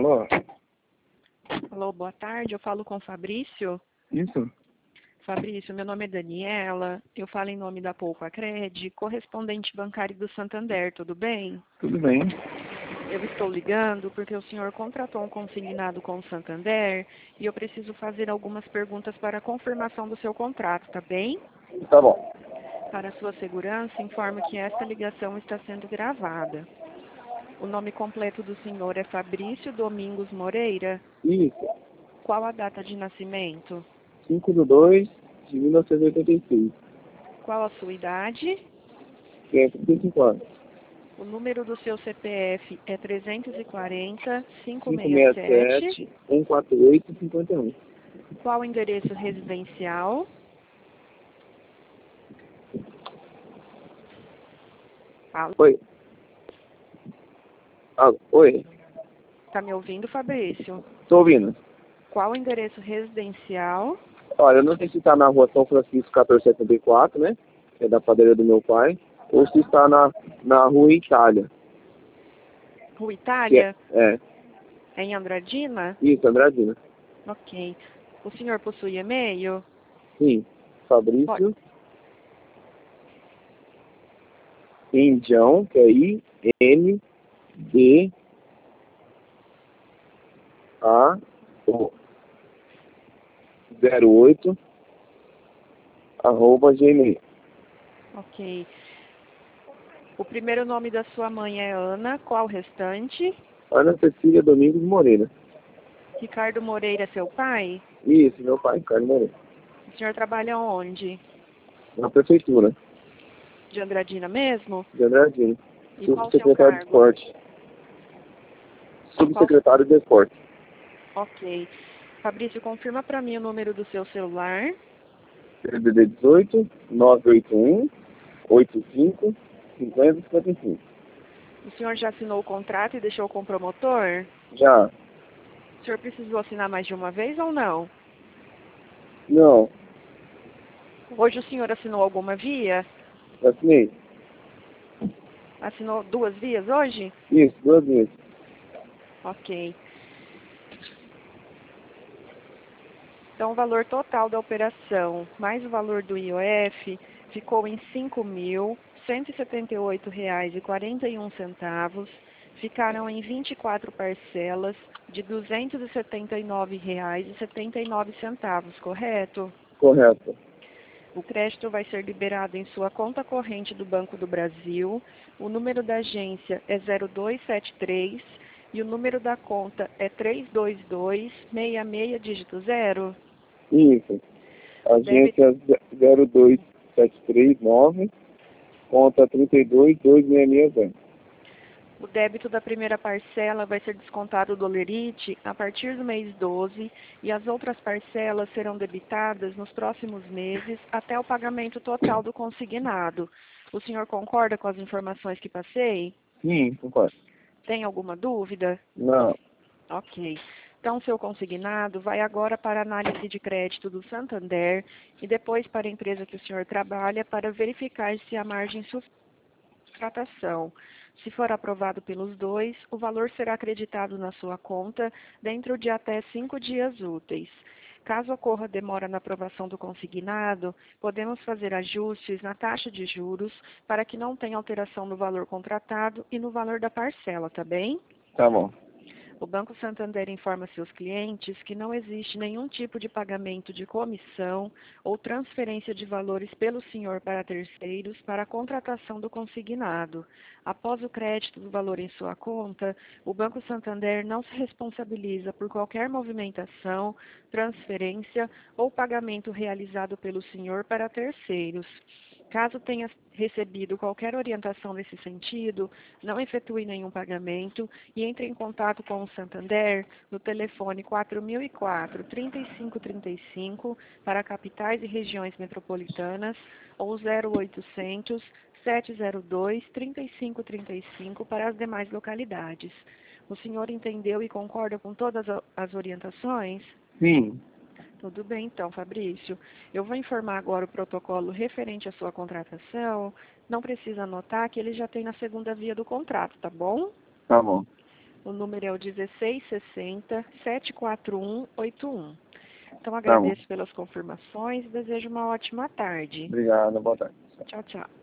Alô? Alô, boa tarde. Eu falo com o Fabrício. Isso? Fabrício, meu nome é Daniela. Eu falo em nome da Poupa Cred, correspondente bancário do Santander. Tudo bem? Tudo bem. Eu estou ligando porque o senhor contratou um consignado com o Santander e eu preciso fazer algumas perguntas para a confirmação do seu contrato, tá bem? Tá bom. Para sua segurança, informo que esta ligação está sendo gravada. O nome completo do senhor é Fabrício Domingos Moreira. Isso. Qual a data de nascimento? 5/2/1986. Qual a sua idade? 35 anos. O número do seu CPF é 340 567. 567 148 51. Qual o endereço residencial? Alô? Oi. Alô? Oi. Tá me ouvindo, Fabrício? Tô ouvindo. Qual o endereço residencial? Olha, eu não sei se está na rua São Francisco 1474, né? Que é da padaria do meu pai. Ou se está na rua Itália. Rua Que Itália? é Em Andradina? isso, Andradina. Ok. O senhor possui e-mail? Sim. Fabrício. Pode. Indião, que é INDAO 08 @gmail. Ok. O primeiro nome da sua mãe é Ana. Qual o restante? Ana Cecília Domingos Moreira. Ricardo Moreira é seu pai? Isso, meu pai, Ricardo Moreira. O senhor trabalha onde? Na prefeitura De Andradina mesmo? de Andradina. E qual o seu Subsecretário de cargo? Esporte. Qual? Subsecretário de Esporte. Ok. Fabrício, confirma para mim o número do seu celular. DDD 18 981 85 50 55. O senhor já assinou o contrato e deixou com o promotor? Já? O senhor precisou assinar mais de uma vez ou não? Não. Hoje o senhor assinou alguma via? Assinei. Assinou 2 vias hoje? Isso, 2 vezes. Ok. Então o valor total da operação, mais o valor do IOF, ficou em R$ 5.178,41. Ficaram em 24 parcelas de R$ 279,79, correto? Correto. O crédito vai ser liberado em sua conta corrente do Banco do Brasil. O número da agência é 0273 e o número da conta é 32266 dígito 0. Isso. Agência 02739, conta 3226660. O débito da primeira parcela vai ser descontado do Lerite a partir do mês 12 e as outras parcelas serão debitadas nos próximos meses até o pagamento total do consignado. O senhor concorda com as informações que passei? Sim, concordo. Tem alguma dúvida? Não. Ok. Então, seu consignado vai agora para a análise de crédito do Santander e depois para a empresa que o senhor trabalha para verificar se há margem suficiente de tratação. Se for aprovado pelos dois, o valor será acreditado na sua conta dentro de até 5 dias úteis. Caso ocorra demora na aprovação do consignado, podemos fazer ajustes na taxa de juros para que não tenha alteração no valor contratado e no valor da parcela, tá bem? Tá bom. O Banco Santander informa seus clientes que não existe nenhum tipo de pagamento de comissão ou transferência de valores pelo senhor para terceiros para a contratação do consignado. Após o crédito do valor em sua conta, o Banco Santander não se responsabiliza por qualquer movimentação, transferência ou pagamento realizado pelo senhor para terceiros. Caso tenha recebido qualquer orientação nesse sentido, não efetue nenhum pagamento e entre em contato com o Santander no telefone 4004-3535 para capitais e regiões metropolitanas ou 0800 702 3535 para as demais localidades. O senhor entendeu e concorda com todas as orientações? Sim. Tudo bem, então, Fabrício. Eu vou informar agora o protocolo referente à sua contratação. Não precisa anotar que ele já tem na segunda via do contrato, tá bom? Tá bom. O número é o 1660-74181. Então, Tá bom. agradeço pelas confirmações e desejo uma ótima tarde. Obrigado, boa tarde. Tchau, tchau.